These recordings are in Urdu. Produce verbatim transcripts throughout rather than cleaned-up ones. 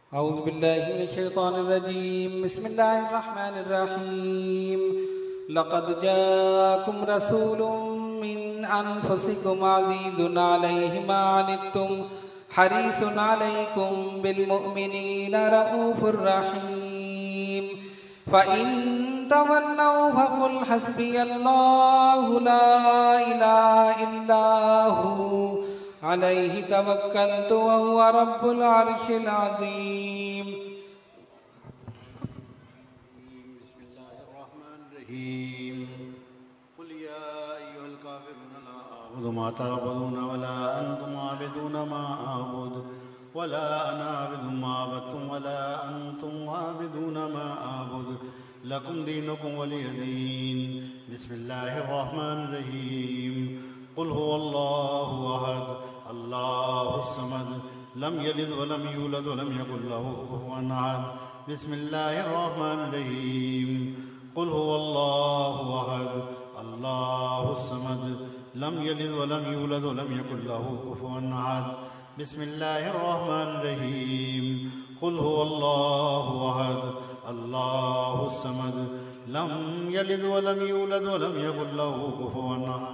أعوذ بالله من الشيطان الرجيم بسم الله الرحمن الرحيم لقد جاءكم رسول من أنفسكم عزيز عليه ما عنتم حريص عليكم بالمؤمنين رؤوف رحيم فإن تولوا فقل حسبي الله لا إله إلا هو عليه توكلت وهو رب العرش العظيم. بسم الله الرحمن الرحيم قل يا أيها الكافرون لا أعبد ما تعبدون ولا أنتم عابدون ما أعبد ولا أنا عابد ما عبدتم ولا أنتم عابدون ما أعبد لكم دينكم ولي دين. بسم الله الرحمن الرحيم قل هو الله أحد الله الصمد لم يلد ولم يولد ولم يكن له كفوا أحد. بسم الله الرحمن الرحيم قل هو الله أحد الله الصمد لم يلد ولم يولد ولم يكن له كفوا أحد. بسم الله الرحمن الرحيم قل هو الله أحد الله الصمد لم يلد ولم يولد ولم يكن له كفوا أحد.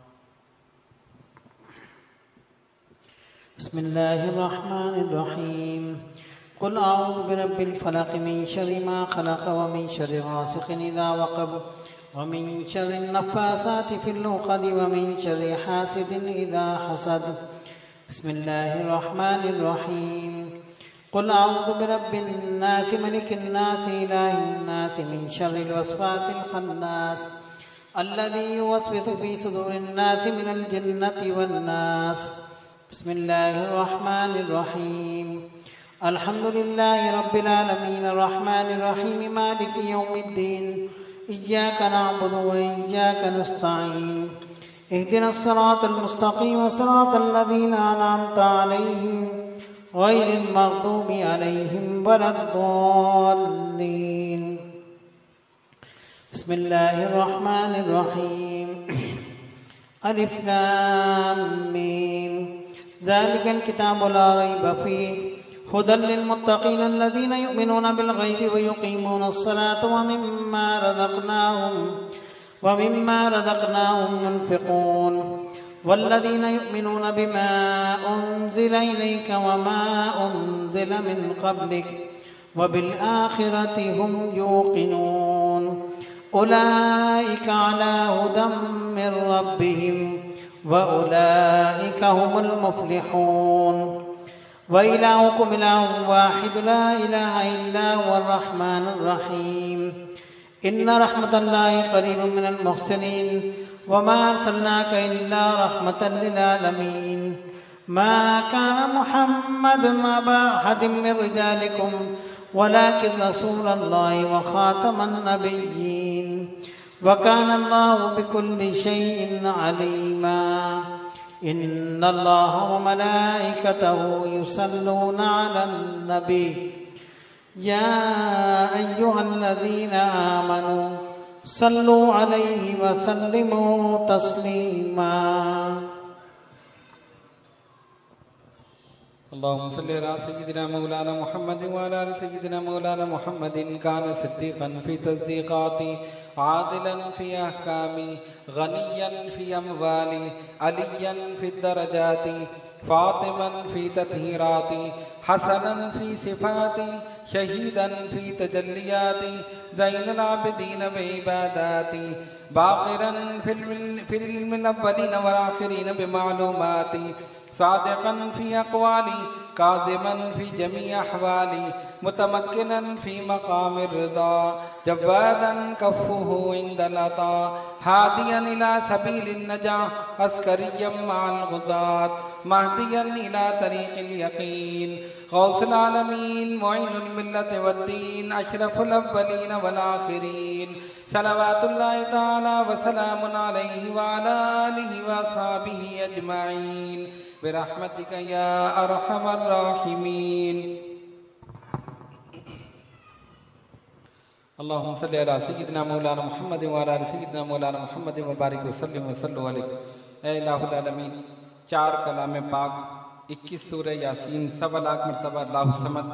بسم الله الرحمن الرحيم قل أعوذ برب الفلق من شر ما خلق ومن شر غاسق إذا وقب ومن شر النفاثات في العقد ومن شر حاسد إذا حسد. بسم الله الرحمن الرحيم قل أعوذ برب الناس ملك الناس إله الناس من شر الوسواس الخناس الذي يوسوس في صدور الناس من الجنة والناس. بسم الله الرحمن الرحيم الحمد لله رب العالمين الرحمن الرحيم مالك يوم الدين إياك نعبد وإياك نستعين اهدنا الصراط المستقيم صراط الذين أنعمت عليهم غير المغضوب عليهم ولا الضالين. بسم الله الرحمن الرحيم ألف لام ميم ذلك الكتاب لا ريب فيه هدى للمتقين الذين يؤمنون بالغيب ويقيمون الصلاة ومما رزقناهم ومما رزقناهم ينفقون والذين يؤمنون بما أنزل إليك وما أنزل من قبلك وبالآخرة هم يوقنون أولئك على هدى من ربهم وأولئك هم المفلحون. وإلهكم إله واحد لا إله إلا هو الرحمن الرحيم إن رحمة الله قريب من المحسنين وما أرسلناك إلا رحمة للعالمين. ما كان محمد أبا أحد من رجالكم ولكن رسول الله وخاتم النبيين وكان الله بكل شيء عليما. إن الله وملائكته يصلون على النبي يا أيها الذين آمنوا صلوا عليه وسلموا تسليما. اللهم صل على سيدنا مولانا محمد وعلى آل سيدنا مولانا محمد كان صديقا في تصديقاتي عادلا في أحكامي غنيا في أموالي عليا في الدرجات فاطما في تطهيراتي حسنا في صفاتي شهيدا في تجلياتي زين العابدين بعباداتي باقرا في العلم الأولين والآخرين بمعلوماتي صادقا في أقوالي كاظما في جميع أحوالي متمكنا في مقام الرضا جوادا كفه عند العطاء هاديا إلى سبيل النجاة عسكريا مع الغزاة مهديا إلى طريق اليقين غوث العالمين معين الملة والدين أشرف الأولين والآخرين صلوات الله تعالى وسلام عليه وعلى آله وأصحابه أجمعين برحمتك يا أرحم الراحمين. اللهم صل على سيدنا مولانا محمد وعلى آل سيدنا مولانا محمد وبارك وسلم وصلوا عليه. اے الہ العالمین، چار کلام پاک، اکیس سورہ یاسین، سوا لاکھ مرتبہ اللہ الصمد،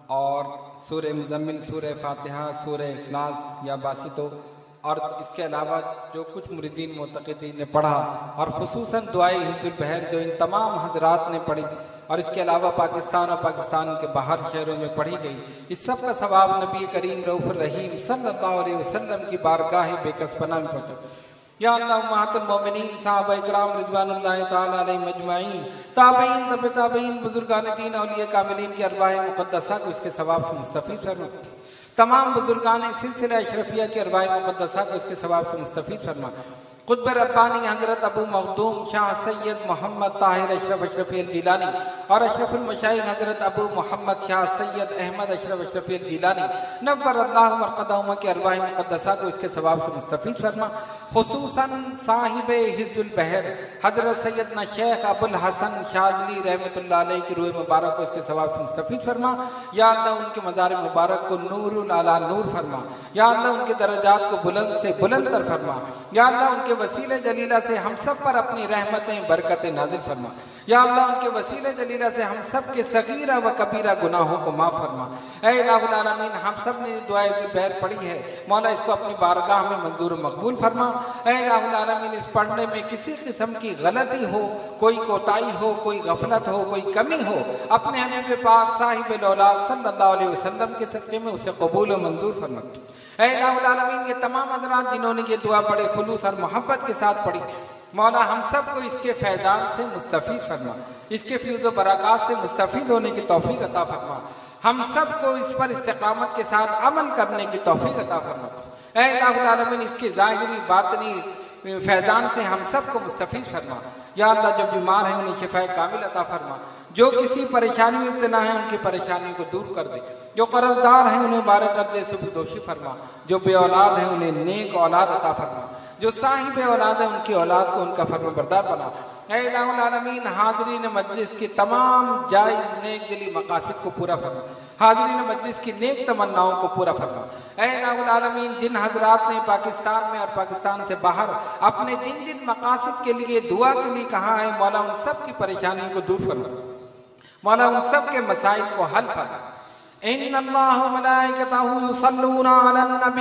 اور سورہ مزمل، سورہ فاتحہ، سورہ اخلاص یا باسطو، اور اس کے علاوہ جو کچھ مریدین معتقدین نے پڑھا، اور خصوصاً دعائے حفظ البحر جو ان تمام حضرات نے پڑھی، اور اس کے علاوہ پاکستان اور پاکستان کے باہر شہروں میں پڑھی گئی، اس سب کا ثواب نبی کریم رؤوف الرحیم صلی اللہ علیہ وسلم کی بارگاہ بے کس پناہ میں پہنچے۔ یا اللہ امہات المومنین، صحابہ اکرام رضوان اللہ تعالیٰ علیہ مجمعین، تابعین، تبع تابعین، بزرگان دین، اولیاء کاملین کی ارواح مقدسہ کو اس کے ثواب سے مستفید فرما۔ تمام بزرگان سلسلہ اشرفیہ کے ارواح مقدسہ کو اس کے ثواب سے مستفید فرما۔ قطب ربانی حضرت ابو مخدوم شاہ سید محمد طاہر اشرف اشرفی الگیلانی اور اشرف المشائخ حضرت ابو محمد شاہ سید احمد اشرف اشرفی الگیلانی نور اللہ مرقدہما کے ارواح مقدسہ کو اس کے ثواب سے مستفید فرما۔ خصوصاً صاحب حفظ البحر حضرت سیدنا شیخ ابو الحسن شاذلی رحمۃ اللہ علیہ کی روح مبارک کو اس کے ثواب سے مستفید فرما۔ یا اللہ ان کے مزار مبارک کو نور العلا نور فرما۔ یا اللہ ان کے درجات کو بلند سے بلند تر فرما۔ یا اللہ ان کے وسیلہ جلیلہ سے ہم سب پر اپنی رحمتیں برکتیں نازل فرما۔ یا اللہ ان کے وسیلہ جلیلہ سے ہم سب کے صغیرہ و کبیرہ گناہوں کو معاف فرما۔ اے الہ العالمین، ہم سب نے دعائے کی بہر پڑھی ہے، مولا اس کو اپنی بارگاہ میں منظور و مقبول فرما۔ اے الہ العالمین، اس پڑھنے میں کسی قسم کی غلطی ہو، کوئی کوتاہی ہو، کوئی غفلت ہو، کوئی کمی ہو، اپنے حبیب پاک صاحب الاولاق صلی اللہ علیہ وسلم کے صدقے میں اسے قبول و منظور فرما۔ اے الہ العالمین، یہ تمام حضرات جنہوں نے یہ دعا بڑے خلوص اور محبت کے ساتھ پڑھی، مولا ہم سب کو اس کے فیضان سے مستفید فرما، اس کے فیض و برکات سے مستفید ہونے کی توفیق عطا فرما، ہم سب کو اس پر استقامت کے ساتھ عمل کرنے کی توفیق عطا فرما۔ اے الہ العالمین، اس کے ظاہری باطنی فیضان سے ہم سب کو مستفید فرما۔ یا اللہ جو بیمار ہیں انہیں شفاء کامل عطا فرما، جو کسی پریشانی میں مبتلا ہیں ان کی پریشانیوں کو دور کر دے، جو قرض دار ہیں انہیں بارک قرضے سے بدوشی فرما، جو بے اولاد ہیں انہیں نیک اولاد عطا فرما، جو صاحب اولاد ہیں ان کی اولاد کو ان کا فرما بردار بنا۔ اے الہ العالمین، حاضرین مجلس کی تمام جائز نیک دلی مقاصد کو پورا فرما، حاضرین مجلس کی نیک تمناؤں کو پورا فرما۔ اے الہ العالمین، جن حضرات نے پاکستان میں اور پاکستان سے باہر اپنے جن جن مقاصد کے لیے دعا کے لیے کہا ہے، مولا ان سب کی پریشانیوں کو دور فرما، مولا ان سب کے مسائل کو حل فرما۔ ان اللہ وملائکتہ یصلون علی النبی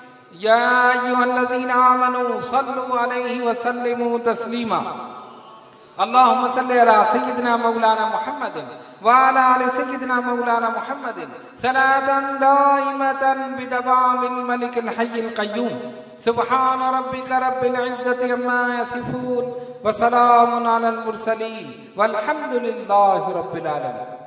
یا ایھا الذین آمنوا صلوا علیہ وسلموا تسلیما۔ اللہم صلی علی سیدنا مولانا محمد وعلی آل سیدنا مولانا محمد صلاة دائمة بدوام الملک الحی القیوم۔ سبحان ربک رب العزت عما یصفون وسلام علی المرسلین والحمد للہ رب العالمین۔